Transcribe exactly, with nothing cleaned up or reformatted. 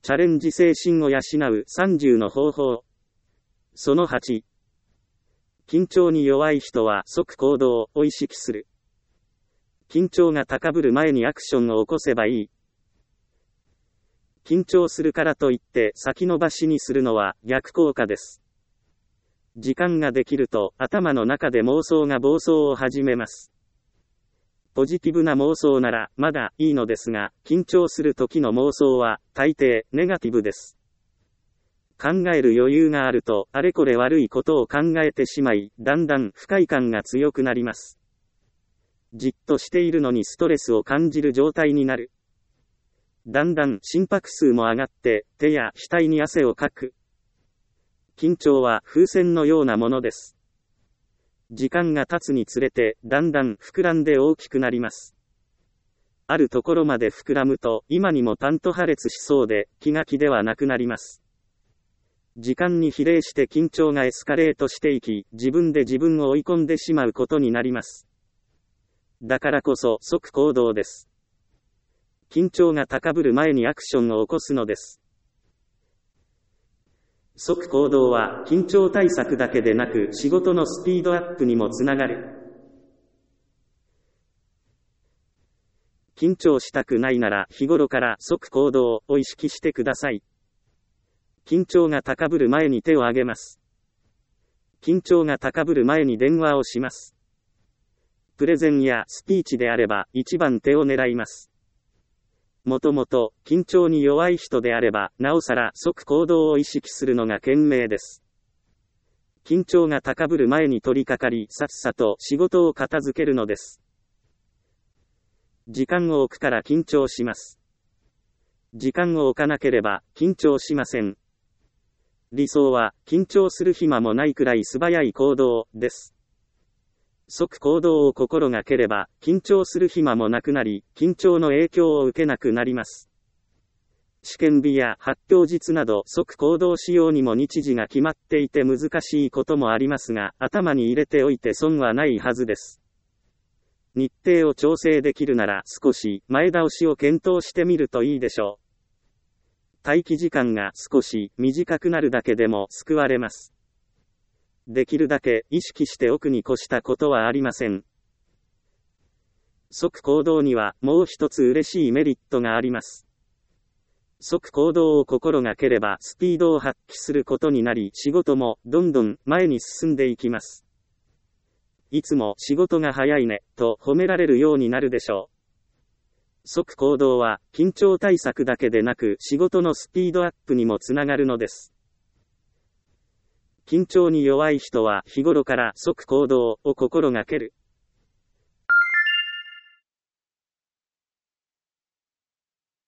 チャレンジ精神を養うさんじゅうの方法。そのはち。緊張に弱い人は即行動を意識する。緊張が高ぶる前にアクションを起こせばいい。緊張するからといって先延ばしにするのは逆効果です。時間ができると頭の中で妄想が暴走を始めます。ポジティブな妄想ならまだいいのですが、緊張する時の妄想は大抵ネガティブです。考える余裕があるとあれこれ悪いことを考えてしまい、だんだん不快感が強くなります。じっとしているのにストレスを感じる状態になる。だんだん心拍数も上がって手や額に汗をかく。緊張は風船のようなものです。時間が経つにつれてだんだん膨らんで大きくなります。あるところまで膨らむと今にもパンと破裂しそうで気が気ではなくなります。時間に比例して緊張がエスカレートしていき、自分で自分を追い込んでしまうことになります。だからこそ即行動です。緊張が高ぶる前にアクションを起こすのです。即行動は緊張対策だけでなく仕事のスピードアップにもつながる。緊張したくないなら日頃から即行動を意識してください。緊張が高ぶる前に手を挙げます。緊張が高ぶる前に電話をします。プレゼンやスピーチであれば一番手を狙います。もともと緊張に弱い人であればなおさら即行動を意識するのが賢明です。緊張が高ぶる前に取り掛かりさっさと仕事を片付けるのです。時間を置くから緊張します。時間を置かなければ緊張しません。理想は緊張する暇もないくらい素早い行動です。即行動を心がければ緊張する暇もなくなり、緊張の影響を受けなくなります。試験日や発表日など即行動しようにも日時が決まっていて難しいこともありますが、頭に入れておいて損はないはずです。日程を調整できるなら少し前倒しを検討してみるといいでしょう。待機時間が少し短くなるだけでも救われます。できるだけ意識しておくに越したことはありません。即行動にはもう一つ嬉しいメリットがあります。即行動を心がければスピードを発揮することになり、仕事もどんどん前に進んでいきます。いつも仕事が早いねと褒められるようになるでしょう。即行動は緊張対策だけでなく仕事のスピードアップにもつながるのです。緊張に弱い人は日頃から即行動を心がける。